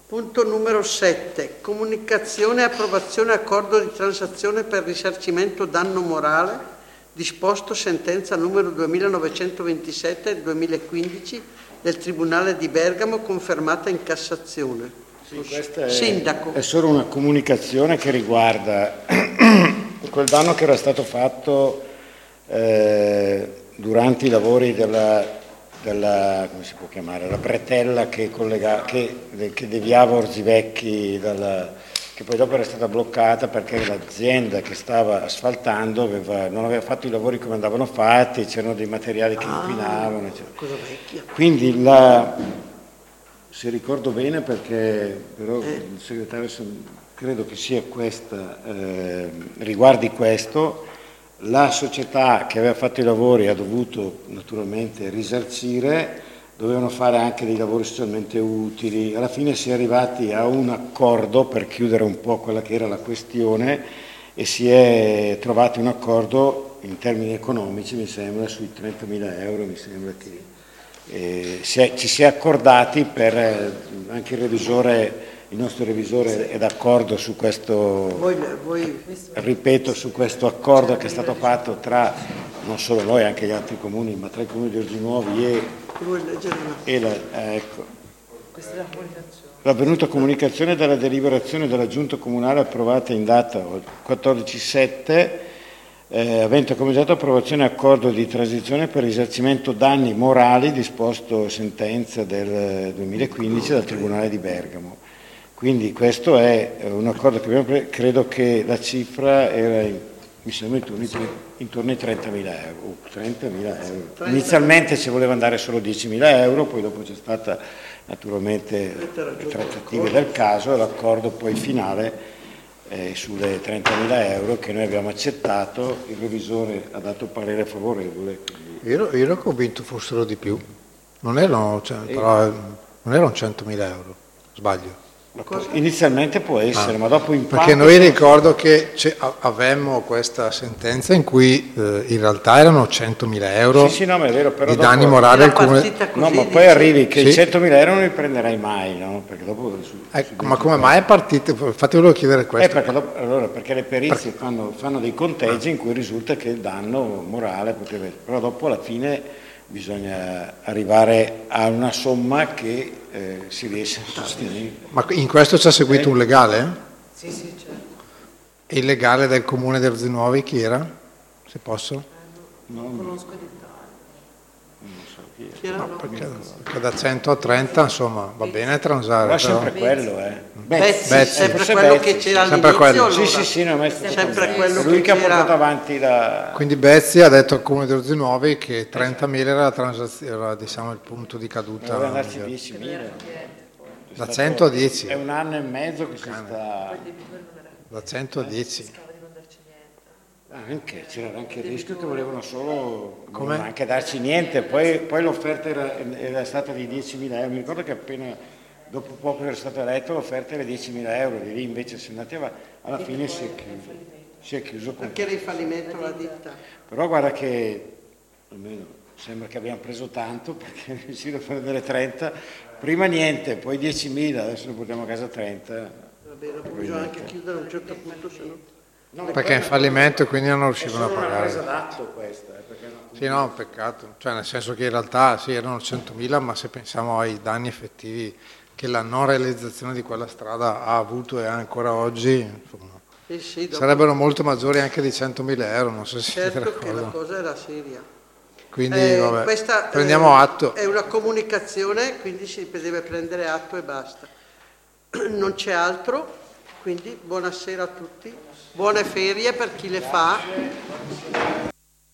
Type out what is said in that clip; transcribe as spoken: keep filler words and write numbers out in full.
Punto numero sette. Comunicazione e approvazione accordo di transazione per risarcimento danno morale, disposto sentenza numero duemilanovecentoventisette del duemilaquindici del Tribunale di Bergamo, confermata in Cassazione. Sì, questa è, Sindaco. È solo una comunicazione che riguarda quel danno che era stato fatto eh, durante i lavori della, della, come si può chiamare, la bretella che, collega, che, che deviava Orzivecchi, dalla, che poi dopo era stata bloccata perché l'azienda che stava asfaltando aveva, non aveva fatto i lavori come andavano fatti, c'erano dei materiali che Ah, inquinavano. cosa vecchia. Quindi la... se ricordo bene, perché però eh. il segretario credo che sia questa, eh, riguardi questo, la società che aveva fatto i lavori ha dovuto naturalmente risarcire, dovevano fare anche dei lavori socialmente utili, alla fine si è arrivati a un accordo per chiudere un po' quella che era la questione e si è trovato un accordo in termini economici, mi sembra, sui trentamila euro, mi sembra che eh, si è, ci si è accordati per eh, anche il revisore, il nostro revisore è d'accordo su questo, voi, voi... ripeto, su questo accordo che è stato fatto tra non solo noi, anche gli altri comuni, ma tra i comuni di Orzinuovi e, e la, eh, ecco. Questa è la comunicazione. L'avvenuta comunicazione della deliberazione della Giunta Comunale approvata in data quattordici sette, eh, avente come oggetto approvazione accordo di transizione per risarcimento danni morali disposto sentenza del duemilaquindici dal Tribunale di Bergamo. Quindi questo è un accordo che abbiamo preso, credo che la cifra era in, mi sembra intorno, intorno ai trentamila euro. trentamila euro. Inizialmente si voleva andare solo diecimila euro, poi dopo c'è stata naturalmente le trattative del caso e l'accordo poi finale eh, sulle trentamila euro che noi abbiamo accettato, il revisore ha dato parere favorevole. Io, io ero convinto fossero di più, non erano, cioè, però, non erano centomila euro, sbaglio. Inizialmente può essere, ah, ma dopo in perché noi ricordo che avemmo questa sentenza in cui eh, in realtà erano centomila euro sì, sì, no, ma è vero, però di dopo danni morali al comune. No, ma poi arrivi che sì. I centomila euro non li prenderai mai, no? Perché dopo su, ecco, su ma come mai è partito? Infatti volevo chiedere questo. Eh, perché, dopo, allora, perché le perizie per... fanno, fanno dei conteggi in cui risulta che il danno morale poteva essere, però dopo alla fine bisogna arrivare a una somma che eh, si riesce a sostenere. Ma in questo ci ha seguito eh? un legale? Sì, sì, certo. E il legale del comune di Orzinuovi chi era? Se posso? Eh, non, non conosco i dettagli. Non so chi è. No, perché, perché da cento a trenta insomma va bene transare. Ma è sempre però... quello, eh. Bezzi, Bezzi. sempre Forse quello Bezzi. che c'era sempre all'inizio. Quello. Sì, sì, sì, no, ma è sempre quello lui che, che ha c'era... portato avanti la... Quindi Bezzi ha detto al comune di Orzinuovi che trentamila era, la transazione, era diciamo, il punto di caduta. Doveva andarci diecimila. Da cento a dieci. È un anno e mezzo che si sta... Da cento a dieci. Anche, c'era anche il rischio che volevano solo volevano anche darci niente, poi, poi l'offerta era, era stata di diecimila euro, mi ricordo che appena dopo poco era stato eletto l'offerta era diecimila euro, di lì invece si è andati avanti, alla fine si è chiuso, si è chiuso con... Perché era in fallimento la ditta? Però guarda che, almeno sembra che abbiamo preso tanto perché riuscire a prendere trenta, prima niente, poi diecimila, adesso ne portiamo a casa trenta. Va bene, bisogna anche chiudere a un certo punto, se no... No, perché è in fallimento e quindi non riuscivano a pagare. È solo una presa d'atto questa. Eh, perché non... Sì, no, peccato. Cioè, nel senso che in realtà sì, erano centomila, ma se pensiamo ai danni effettivi che la non realizzazione di quella strada ha avuto e ha ancora oggi, insomma, sì, sì, dopo... sarebbero molto maggiori anche di centomila euro, non so se certo siete d'accordo. Che la cosa era seria. Quindi, eh, vabbè, questa, prendiamo eh, atto. È una comunicazione, quindi si deve prendere atto e basta. Non c'è altro, quindi buonasera a tutti. Buone ferie per chi le fa.